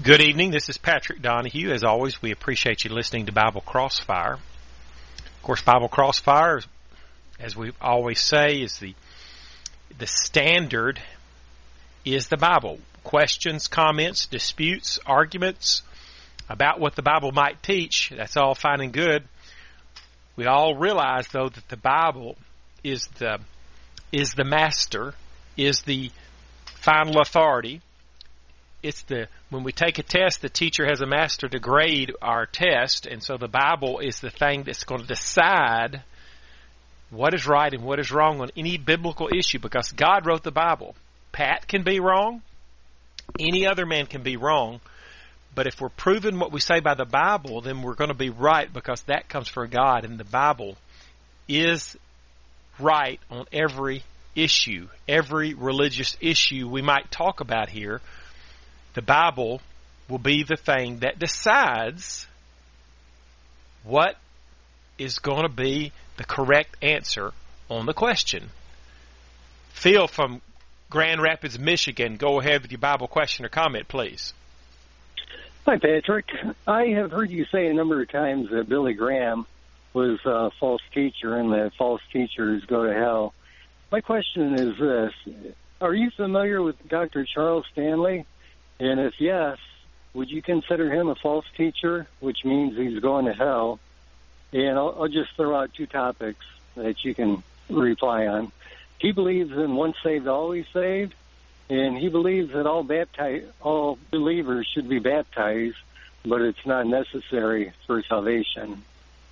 Good evening. This is Patrick Donahue. As always, we appreciate you listening to Bible Crossfire. Of course, Bible Crossfire, as we always say, is the standard is the Bible. Questions, comments, disputes, arguments about what the Bible might teach, that's all fine and good. We all realize, though, that the Bible is the master, is the final authority. When we take a test, the teacher has a master to grade our test, and so the Bible is the thing that's going to decide what is right and what is wrong on any biblical issue, because God wrote the Bible. Pat can be wrong. Any other man can be wrong. But if we're proving what we say by the Bible, then we're going to be right, because that comes from God, and the Bible is right on every issue, every religious issue we might talk about here. The Bible will be the thing that decides what is going to be the correct answer on the question. Phil from Grand Rapids, Michigan, go ahead with your Bible question or comment, please. Hi, Patrick. I have heard you say a number of times that Billy Graham was a false teacher and that false teachers go to hell. My question is this. Are you familiar with Dr. Charles Stanley? And if yes, would you consider him a false teacher, which means he's going to hell? And I'll just throw out two topics that you can reply on. He believes in once saved, always saved, and he believes that all believers should be baptized, but it's not necessary for salvation.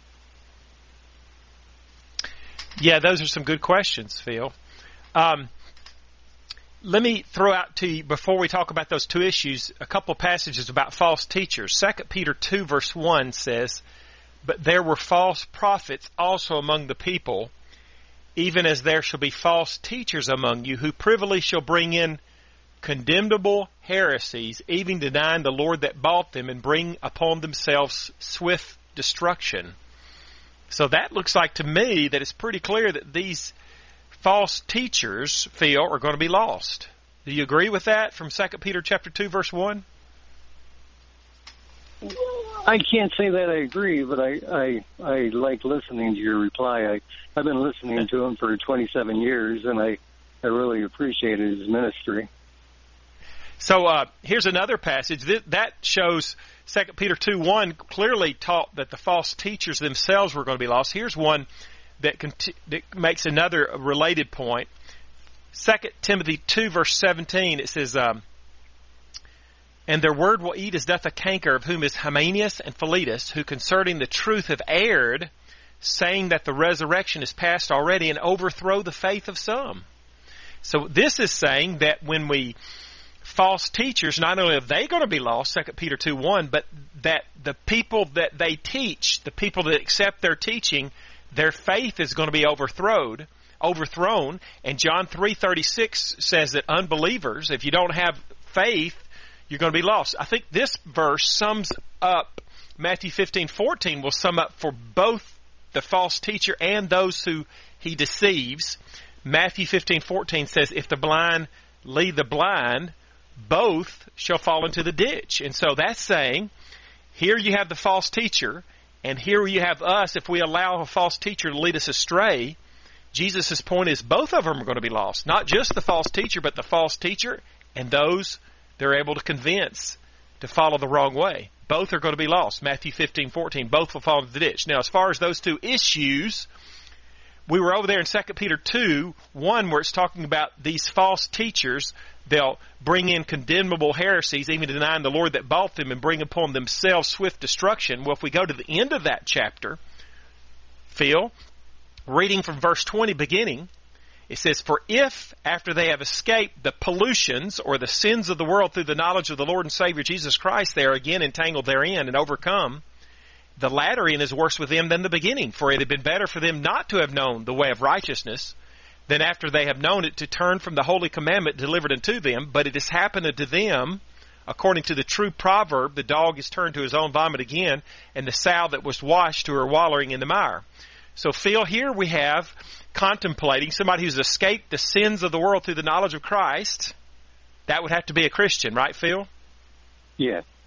Yeah, those are some good questions, Phil. Let me throw out to you, before we talk about those two issues, a couple of passages about false teachers. 2 Peter 2 verse 1 says, "But there were false prophets also among the people, even as there shall be false teachers among you, who privily shall bring in condemnable heresies, even denying the Lord that bought them, and bring upon themselves swift destruction." So that looks like to me that it's pretty clear that these false teachers, Phil, are going to be lost. Do you agree with that from 2 Peter chapter 2, verse 1? I can't say that I agree, but I like listening to your reply. I've been listening to him for 27 years, and I really appreciated his ministry. So here's another passage. That shows 2 Peter 2:1 clearly taught that the false teachers themselves were going to be lost. Here's one that makes another related point. 2 Timothy 2, verse 17, it says, "And their word will eat as doth a canker, of whom is Hymenaeus and Philetus, who concerning the truth have erred, saying that the resurrection is past already, and overthrow the faith of some." So this is saying that when false teachers, not only are they going to be lost, 2 Peter 2:1, but that the people that they teach, the people that accept their teaching, their faith is going to be overthrown. And John 3:36 says that unbelievers, if you don't have faith, you're going to be lost. I think this verse sums up, Matthew 15:14 will sum up for both the false teacher and those who he deceives. Matthew 15:14 says, "If the blind lead the blind, both shall fall into the ditch." And so that's saying, here you have the false teacher, and here you have us. If we allow a false teacher to lead us astray, Jesus' point is both of them are going to be lost. Not just the false teacher, but the false teacher and those they're able to convince to follow the wrong way. Both are going to be lost. Matthew 15:14, both will fall into the ditch. Now, as far as those two issues, we were over there in 2 Peter 2:1, where it's talking about these false teachers. They'll bring in condemnable heresies, even denying the Lord that bought them, and bring upon themselves swift destruction. Well, if we go to the end of that chapter, Phil, reading from verse 20 beginning, it says, "For if, after they have escaped the pollutions or the sins of the world through the knowledge of the Lord and Savior Jesus Christ, they are again entangled therein and overcome, the latter end is worse with them than the beginning. For it had been better for them not to have known the way of righteousness, than after they have known it to turn from the holy commandment delivered unto them. But it has happened unto them, according to the true proverb, the dog is turned to his own vomit again, and the sow that was washed to her wallowing in the mire." So, Phil, here we have contemplating somebody who's escaped the sins of the world through the knowledge of Christ. That would have to be a Christian, right, Phil? Yeah.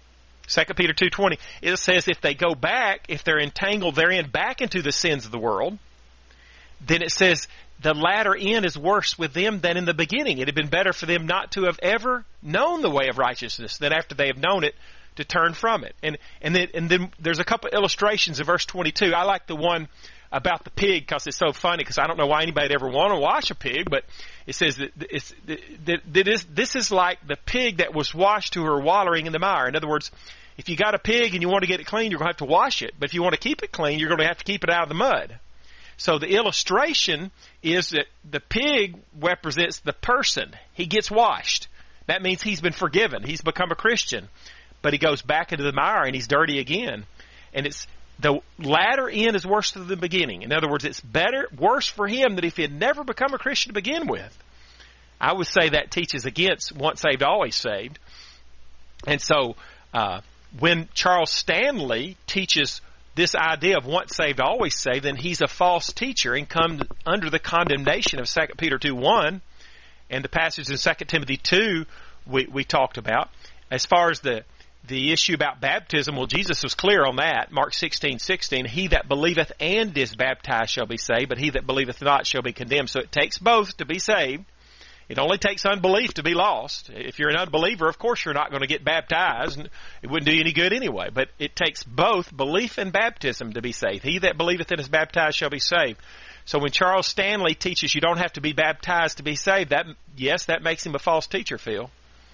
2 Peter 2:20, it says if they go back, if they're entangled therein back into the sins of the world, then it says the latter end is worse with them than in the beginning. It had been better for them not to have ever known the way of righteousness than after they have known it to turn from it. And then there's a couple illustrations in verse 22. I like the one about the pig because it's so funny, because I don't know why anybody would ever want to wash a pig, but it says that this is like the pig that was washed to her wallowing in the mire. In other words, if you got a pig and you want to get it clean, you're going to have to wash it. But if you want to keep it clean, you're going to have to keep it out of the mud. So the illustration is that the pig represents the person. He gets washed. That means he's been forgiven. He's become a Christian. But he goes back into the mire and he's dirty again. And it's the latter end is worse than the beginning. In other words, it's worse for him than if he had never become a Christian to begin with. I would say that teaches against once saved, always saved. And so when Charles Stanley teaches this idea of once saved, always saved, then he's a false teacher and come under the condemnation of 2 Peter 2:1 and the passage in 2 Timothy 2 we talked about. As far as the issue about baptism, well, Jesus was clear on that. Mark 16:16, he that believeth and is baptized shall be saved, but he that believeth not shall be condemned. So it takes both to be saved. It only takes unbelief to be lost. If you're an unbeliever, of course you're not going to get baptized. It wouldn't do you any good anyway. But it takes both belief and baptism to be saved. He that believeth and is baptized shall be saved. So when Charles Stanley teaches you don't have to be baptized to be saved, that makes him a false teacher, Phil.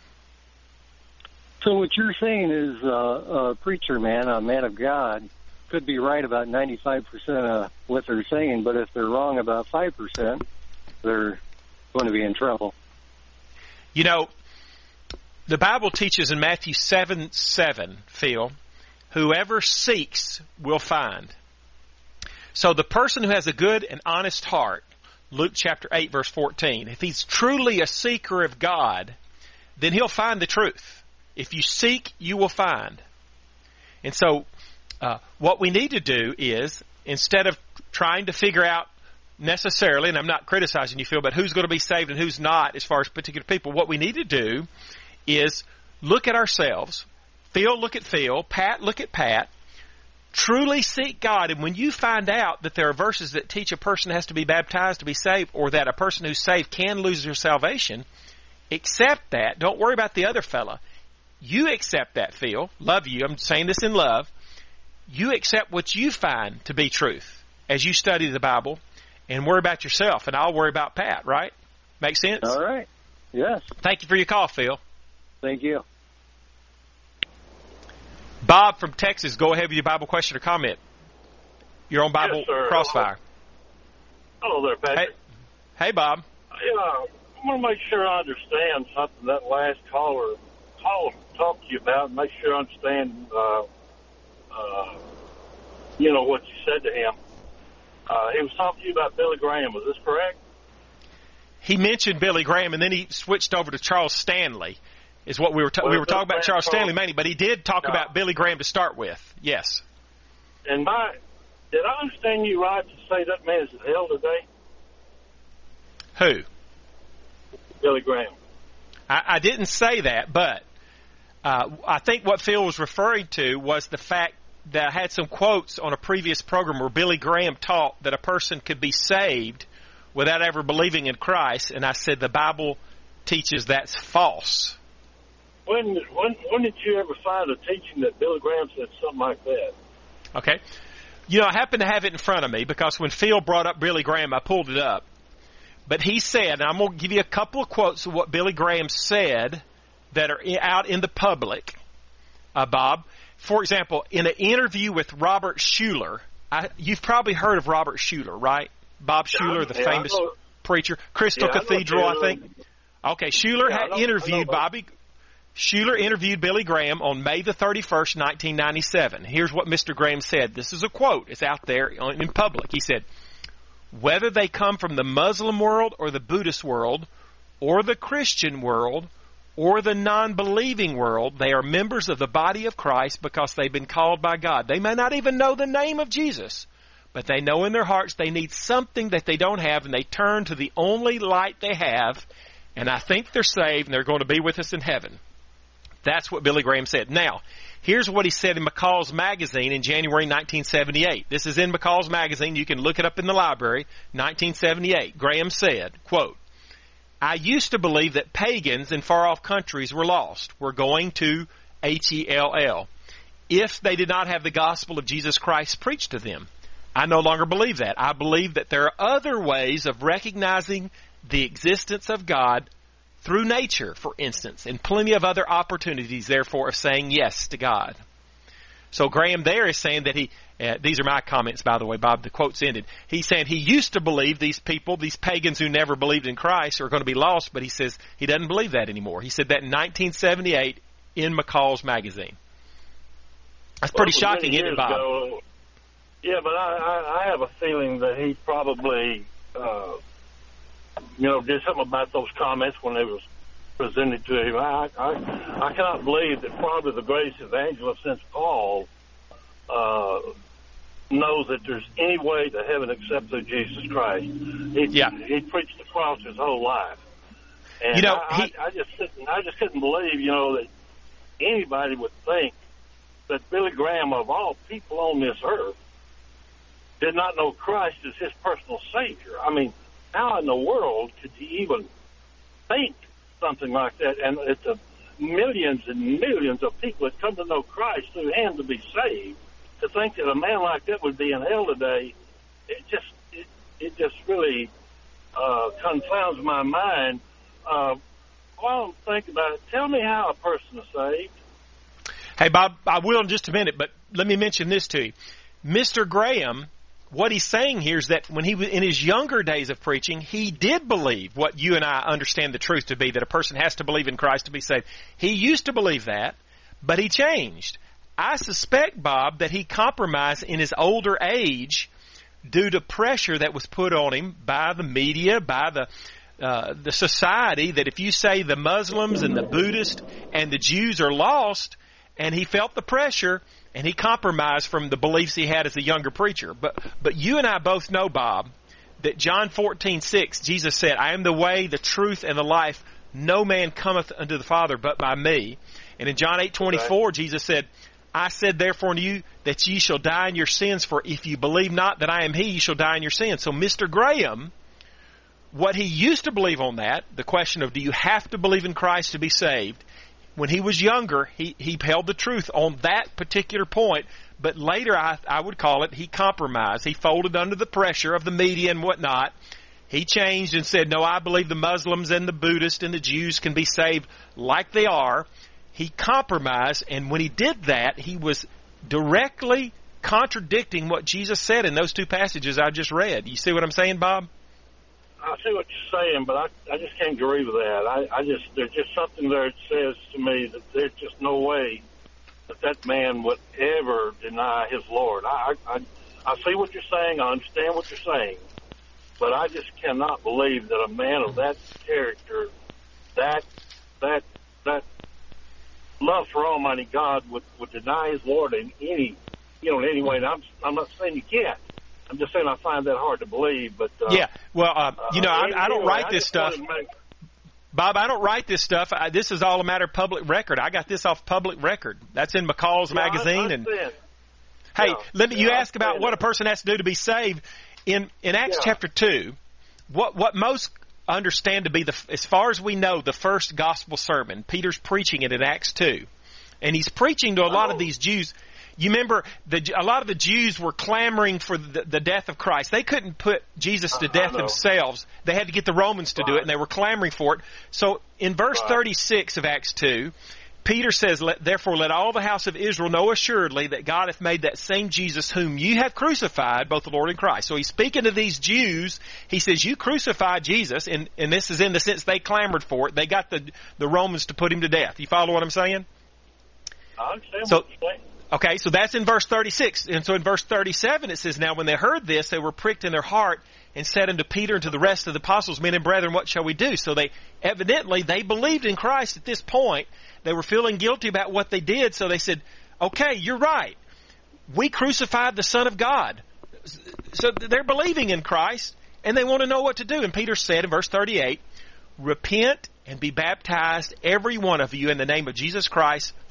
So what you're saying is a preacher man, a man of God, could be right about 95% of what they're saying, but if they're wrong about 5%, they're going to be in trouble. You know, the Bible teaches in Matthew 7:7, Phil, whoever seeks will find. So the person who has a good and honest heart, Luke chapter 8, verse 14, if he's truly a seeker of God, then he'll find the truth. If you seek, you will find. And so what we need to do is, instead of trying to figure out necessarily, and I'm not criticizing you, Phil, but who's going to be saved and who's not as far as particular people, what we need to do is look at ourselves. Phil, look at Phil. Pat, look at Pat. Truly seek God. And when you find out that there are verses that teach a person has to be baptized to be saved, or that a person who's saved can lose their salvation, accept that. Don't worry about the other fella. You accept that, Phil. Love you. I'm saying this in love. You accept what you find to be truth as you study the Bible, and worry about yourself, and I'll worry about Pat, right? Make sense? All right. Yes. Thank you for your call, Phil. Thank you. Bob from Texas, go ahead with your Bible question or comment. You're on Bible Crossfire. Hello there, Patrick. Hey, Bob. I want to make sure I understand something that last caller talked to you about, and make sure I understand, what you said to him. He was talking to you about Billy Graham. Was this correct? He mentioned Billy Graham, and then he switched over to Charles Stanley, is what we were talking about Charles Stanley mainly, but he did talk about Billy Graham to start with. Yes. And did I understand you right to say that man is in hell today? Who? Billy Graham. I didn't say that, but I think what Phil was referring to was the fact that I had some quotes on a previous program where Billy Graham taught that a person could be saved without ever believing in Christ, and I said the Bible teaches that's false. When did you ever find a teaching that Billy Graham said something like that? Okay. I happen to have it in front of me because when Phil brought up Billy Graham, I pulled it up. But he said, and I'm going to give you a couple of quotes of what Billy Graham said that are out in the public, Bob. For example, in an interview with Robert Schuller, you've probably heard of Robert Schuller, right? Bob Schuller, the famous preacher. Crystal Cathedral, I think. Okay, Schuller Schuller interviewed Billy Graham on May the 31st, 1997. Here's what Mr. Graham said. This is a quote. It's out there in public. He said, whether they come from the Muslim world or the Buddhist world or the Christian world or the non-believing world, they are members of the body of Christ because they've been called by God. They may not even know the name of Jesus, but they know in their hearts they need something that they don't have, and they turn to the only light they have, and I think they're saved, and they're going to be with us in heaven. That's what Billy Graham said. Now, Here's what he said in McCall's Magazine in January 1978. This is in McCall's Magazine. You can look it up in the library. 1978. Graham said, quote, I used to believe that pagans in far-off countries were lost, were going to Hell, if they did not have the gospel of Jesus Christ preached to them. I no longer believe that. I believe that there are other ways of recognizing the existence of God through nature, for instance, and plenty of other opportunities, therefore, of saying yes to God. So Graham there is saying that these are my comments, by the way, Bob, the quote's ended. He's saying he used to believe these people, these pagans who never believed in Christ, are going to be lost, but he says he doesn't believe that anymore. He said that in 1978 in McCall's Magazine. That's pretty shocking, isn't it, Bob? Yeah, but I have a feeling that he probably, did something about those comments when they was presented to him. I cannot believe that probably the greatest evangelist since Paul knows that there's any way to heaven except through Jesus Christ. He preached the cross his whole life, and I just couldn't believe, that anybody would think that Billy Graham, of all people on this earth, did not know Christ as his personal Savior. I mean, how in the world could he even think something like that? And it's millions and millions of people that come to know Christ through him to be saved. To think that a man like that would be in hell today, it just really confounds my mind. While I'm thinking about it, tell me how a person is saved. Hey, Bob, I will in just a minute, but let me mention this to you. Mr. Graham, what he's saying here is that when he was in his younger days of preaching, he did believe what you and I understand the truth to be, that a person has to believe in Christ to be saved. He used to believe that, but he changed. I suspect, Bob, that he compromised in his older age due to pressure that was put on him by the media, by the society, that if you say the Muslims and the Buddhists and the Jews are lost, and he felt the pressure, and he compromised from the beliefs he had as a younger preacher. But you and I both know, Bob, that John 14:6, Jesus said, I am the way, the truth, and the life. No man cometh unto the Father but by me. And in John 8:24, Jesus said, I said therefore unto you that ye shall die in your sins, for if you believe not that I am he, ye shall die in your sins. So Mr. Graham, what he used to believe on that, the question of do you have to believe in Christ to be saved, when he was younger, he held the truth on that particular point, but later I would call it he compromised. He folded under the pressure of the media and whatnot. He changed and said, no, I believe the Muslims and the Buddhists and the Jews can be saved like they are. He compromised, and when he did that, he was directly contradicting what Jesus said in those two passages I just read. You see what I'm saying, Bob? I see what you're saying, but I just can't agree with that. There's just something there that says to me that there's just no way that man would ever deny his Lord. I see what you're saying. I understand what you're saying, but I just cannot believe that a man of that character, that love for Almighty God would deny his Lord in any way. And I'm not saying you can't. I'm just saying I find that hard to believe. But I don't write this stuff. Bob, I don't write this stuff. This is all a matter of public record. I got this off public record. That's in McCall's Magazine. You ask about what a person has to do to be saved. In Acts chapter 2, what most understand to be, as far as we know, the first gospel sermon. Peter's preaching it in Acts 2. And he's preaching to a lot of these Jews. You remember, a lot of the Jews were clamoring for the death of Christ. They couldn't put Jesus to death themselves. They had to get the Romans to do it, and they were clamoring for it. So in verse 36 of Acts 2, Peter says, Therefore let all the house of Israel know assuredly that God hath made that same Jesus whom you have crucified, both the Lord and Christ. So he's speaking to these Jews. He says, you crucified Jesus, and this is in the sense they clamored for it. They got the Romans to put him to death. You follow what I'm saying? I understand what you're saying. Okay, so that's in verse 36. And so in verse 37 it says, Now when they heard this, they were pricked in their heart and said unto Peter and to the rest of the apostles, Men and brethren, what shall we do? So they believed in Christ at this point. They were feeling guilty about what they did, so they said, okay, you're right. We crucified the Son of God. So they're believing in Christ, and they want to know what to do. And Peter said in verse 38, Repent and be baptized, every one of you, in the name of Jesus Christ,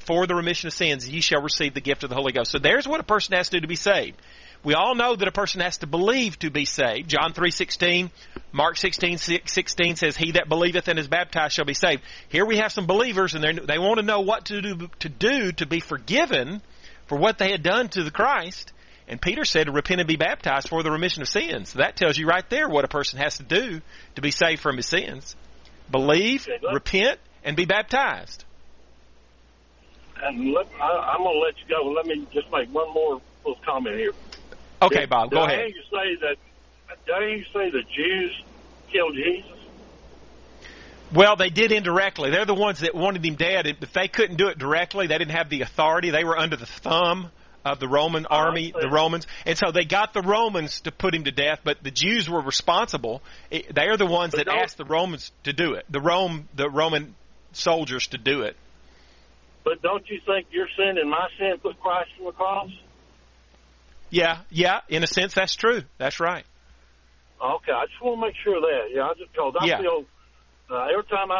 for the remission of sins, ye shall receive the gift of the Holy Ghost. So there's what a person has to do to be saved. We all know that a person has to believe to be saved. John 3:16, Mark 16:16 says, he that believeth and is baptized shall be saved. Here we have some believers, and they want to know what to do to be forgiven for what they had done to the Christ. And Peter said to repent and be baptized for the remission of sins. So that tells you right there what a person has to do to be saved from his sins. Believe, repent, and be baptized. And I'm going to let you go. Let me just make one more little comment here. Okay, Bob, go ahead. Did you say the Jews killed Jesus? Well, they did indirectly. They're the ones that wanted him dead. If they couldn't do it directly, they didn't have the authority. They were under the thumb of the Roman army, the Romans. And so they got the Romans to put him to death, but the Jews were responsible. They are the ones that asked the Romans to do it, the Roman soldiers to do it. But don't you think your sin and my sin put Christ on the cross? Yeah, in a sense, that's true. That's right. Okay, I just want to make sure of that. Yeah, because I feel every time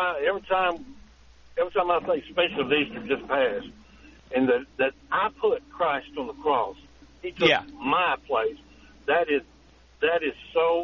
I think, especially of Easter just passed, and that I put Christ on the cross, He took my place. That is so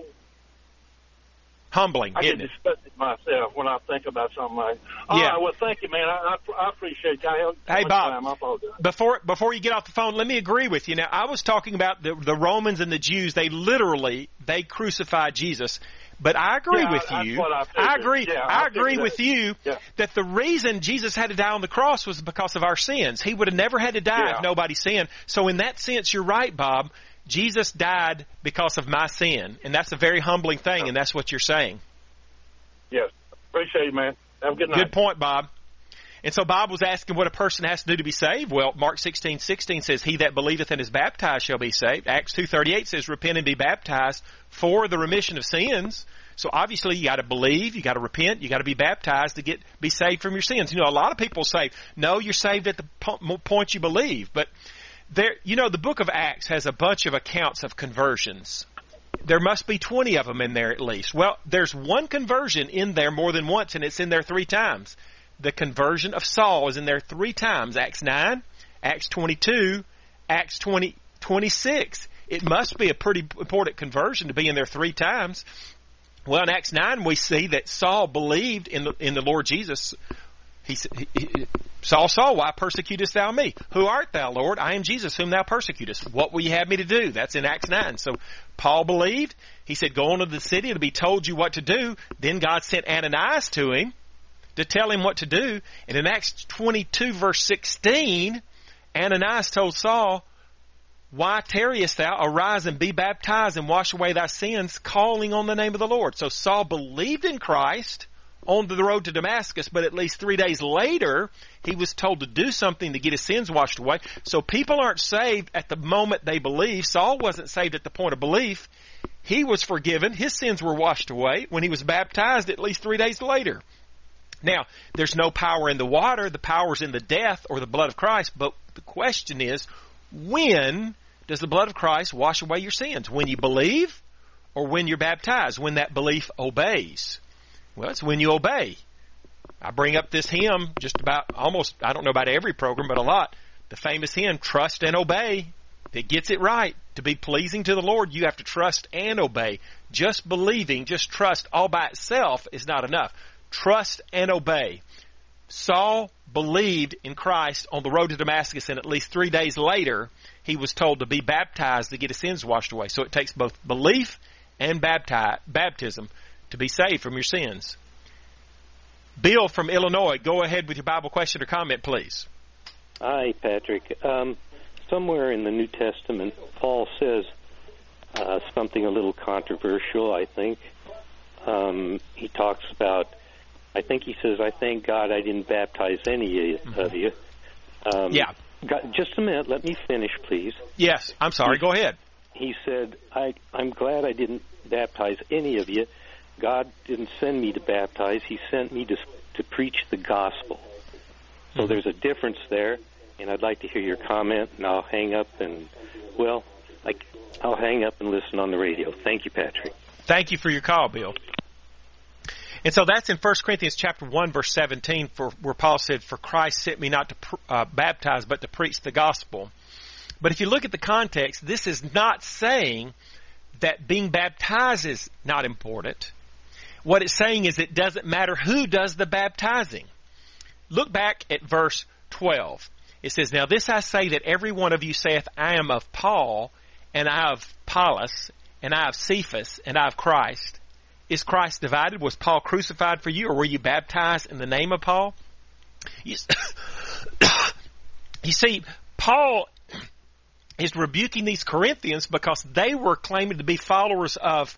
humbling. I get disgusted myself when I think about something like. All right, well, thank you, man. I appreciate you. Hey, Bob. Before you get off the phone, let me agree with you. Now, I was talking about the Romans and the Jews. They crucified Jesus. But I agree with you. I agree with you that the reason Jesus had to die on the cross was because of our sins. He would have never had to die if nobody sinned. So in that sense, you're right, Bob. Jesus died because of my sin, and that's a very humbling thing, and that's what you're saying. Yes. Appreciate it, man. Have a good night. Good point, Bob. And so Bob was asking what a person has to do to be saved. Well, Mark 16:16 says, he that believeth and is baptized shall be saved. Acts 2:38 says, repent and be baptized for the remission of sins. So obviously you got to believe, you got to repent, you got to be baptized to be saved from your sins. You know, a lot of people say, no, you're saved at the point you believe. But the book of Acts has a bunch of accounts of conversions. There must be 20 of them in there at least. Well, there's one conversion in there more than once, and it's in there 3 times. The conversion of Saul is in there 3 times. Acts 9, Acts 22, Acts 26. It must be a pretty important conversion to be in there 3 times. Well, in Acts 9, we see that Saul believed in the Lord Jesus. Saul, why persecutest thou me? Who art thou, Lord? I am Jesus, whom thou persecutest. What will you have me to do? That's in Acts 9. So Paul believed. He said, go on to the city to be told you what to do. Then God sent Ananias to him to tell him what to do. And in Acts 22, verse 16, Ananias told Saul, why tarriest thou? Arise and be baptized and wash away thy sins, calling on the name of the Lord. So Saul believed in Christ on the road to Damascus, but at least 3 days later, he was told to do something to get his sins washed away. So people aren't saved at the moment they believe. Saul wasn't saved at the point of belief. He was forgiven. His sins were washed away when he was baptized at least 3 days later. Now, there's no power in the water. The power's in the death or the blood of Christ. But the question is, when does the blood of Christ wash away your sins? When you believe or when you're baptized? When that belief obeys? Well, it's when you obey. I bring up this hymn just about almost, I don't know about every program, but a lot. The famous hymn, Trust and Obey. It gets it right. To be pleasing to the Lord, you have to trust and obey. Just believing, just trust all by itself is not enough. Trust and obey. Saul believed in Christ on the road to Damascus, and at least 3 days later, he was told to be baptized to get his sins washed away. So it takes both belief and baptism to be saved from your sins. Bill from Illinois, go ahead with your Bible question or comment, please. Hi, Patrick. Somewhere in the New Testament, Paul says something a little controversial, I think. He talks about, I think he says, I thank God I didn't baptize any of you. Just a minute. Let me finish, please. Yes. I'm sorry. Go ahead. He said, I'm glad I didn't baptize any of you. God didn't send me to baptize. He sent me to preach the gospel. So there's a difference there, and I'd like to hear your comment, and I'll hang up and listen on the radio. Thank you, Patrick. Thank you for your call, Bill. And so that's in 1 Corinthians chapter 1, verse 17, where Paul said, "For Christ sent me not to baptize, but to preach the gospel." But if you look at the context, this is not saying that being baptized is not important. What it's saying is it doesn't matter who does the baptizing. Look back at verse 12. It says, "Now this I say, that every one of you saith, I am of Paul, and I of Apollos, and I of Cephas, and I of Christ. Is Christ divided? Was Paul crucified for you, or were you baptized in the name of Paul?" You see, Paul is rebuking these Corinthians because they were claiming to be followers of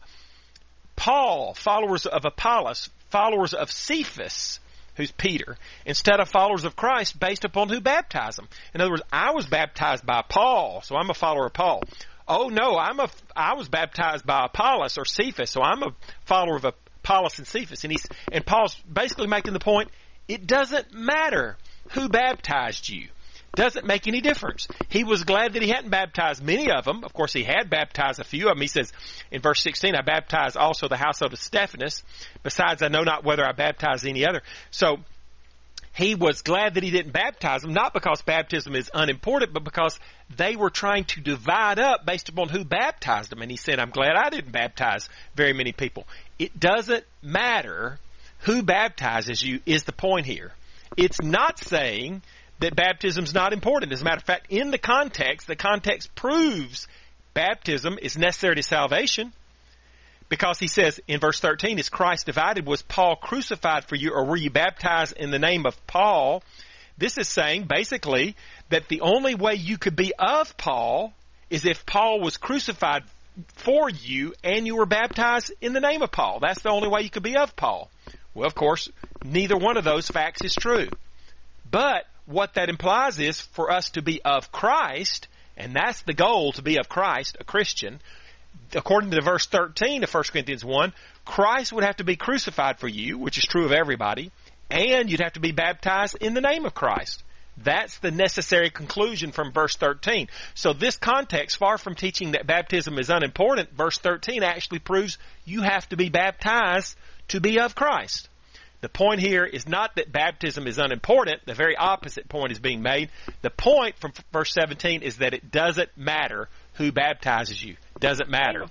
Paul, followers of Apollos, followers of Cephas, who's Peter, instead of followers of Christ based upon who baptized them. In other words, I was baptized by Paul, so I'm a follower of Paul. Oh no, I was baptized by Apollos or Cephas, so I'm a follower of Apollos and Cephas. And Paul's basically making the point, it doesn't matter who baptized you. Doesn't make any difference. He was glad that he hadn't baptized many of them. Of course, he had baptized a few of them. He says in verse 16, "I baptized also the household of Stephanas. Besides, I know not whether I baptized any other." So he was glad that he didn't baptize them, not because baptism is unimportant, but because they were trying to divide up based upon who baptized them. And he said, "I'm glad I didn't baptize very many people." It doesn't matter who baptizes you is the point here. It's not saying that baptism is not important. As a matter of fact, in the context proves baptism is necessary to salvation, because he says in verse 13, "Is Christ divided? Was Paul crucified for you, or were you baptized in the name of Paul?" This is saying basically that the only way you could be of Paul is if Paul was crucified for you and you were baptized in the name of Paul. That's the only way you could be of Paul. Well, of course, neither one of those facts is true. But what that implies is for us to be of Christ, and that's the goal, to be of Christ, a Christian. According to verse 13 of 1 Corinthians 1, Christ would have to be crucified for you, which is true of everybody, and you'd have to be baptized in the name of Christ. That's the necessary conclusion from verse 13. So this context, far from teaching that baptism is unimportant, verse 13 actually proves you have to be baptized to be of Christ. The point here is not that baptism is unimportant. The very opposite point is being made. The point from verse 17 is that it doesn't matter who baptizes you. It doesn't matter.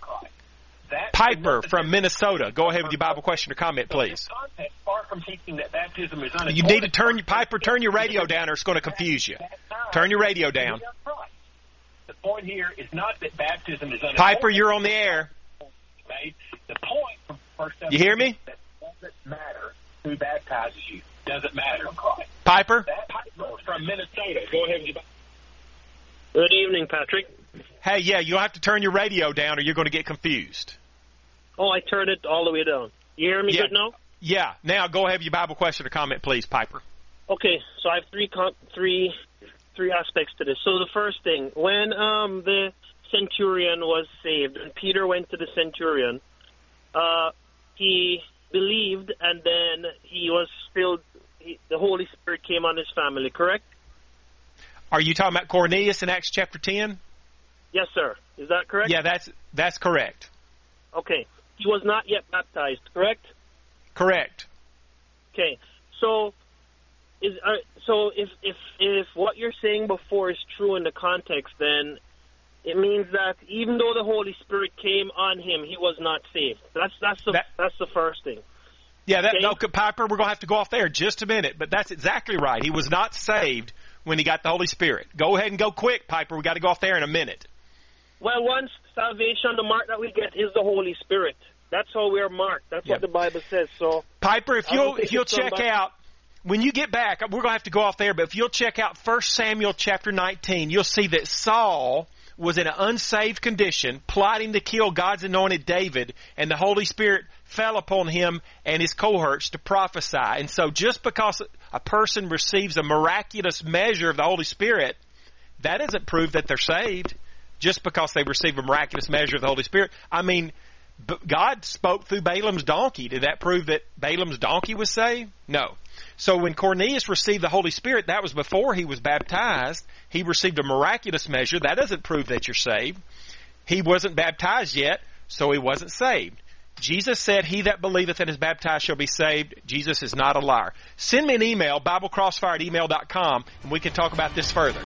Piper from Minnesota. Go ahead with your Bible question or comment, please. You need to turn your radio down or it's going to confuse you. Turn your radio down. The point here is not that baptism is unimportant. Piper, you're on the air. The point from verse 17 you hear me? That doesn't matter who baptizes you. Doesn't matter. Piper? Piper from Minnesota. Go ahead. Good evening, Patrick. Hey, yeah, you'll have to turn your radio down or you're going to get confused. Oh, I turned it all the way down. You hear me good now? Yeah. Now go ahead with your Bible question or comment, please, Piper. Okay, so I have three aspects to this. So the first thing, when the centurion was saved, and Peter went to the centurion, he believed, and then he was filled. The Holy Spirit came on his family. Correct? Are you talking about Cornelius in Acts chapter 10? Yes, sir. Is that correct? Yeah, that's correct. Okay. He was not yet baptized. Correct? Correct. Okay. So if what you're saying before is true in the context, then it means that even though the Holy Spirit came on him, he was not saved. That's the first thing. Yeah, Piper, we're going to have to go off there in just a minute, but that's exactly right. He was not saved when he got the Holy Spirit. Go ahead and go quick, Piper. We got to go off there in a minute. Well, once salvation, the mark that we get is the Holy Spirit. That's how we are marked. That's what the Bible says. So, Piper, if you'll check out, when you get back, we're going to have to go off there, but if you'll check out 1 Samuel chapter 19, you'll see that Saul was in an unsaved condition, plotting to kill God's anointed David, and the Holy Spirit fell upon him and his cohorts to prophesy. And so just because a person receives a miraculous measure of the Holy Spirit, that doesn't prove that they're saved. Just because they receive a miraculous measure of the Holy Spirit. I mean, God spoke through Balaam's donkey. Did that prove that Balaam's donkey was saved? No. So when Cornelius received the Holy Spirit, that was before he was baptized. He received a miraculous measure. That doesn't prove that you're saved. He wasn't baptized yet, so he wasn't saved. Jesus said, he that believeth and is baptized shall be saved. Jesus is not a liar. Send me an email, BibleCrossfire@email.com, and we can talk about this further.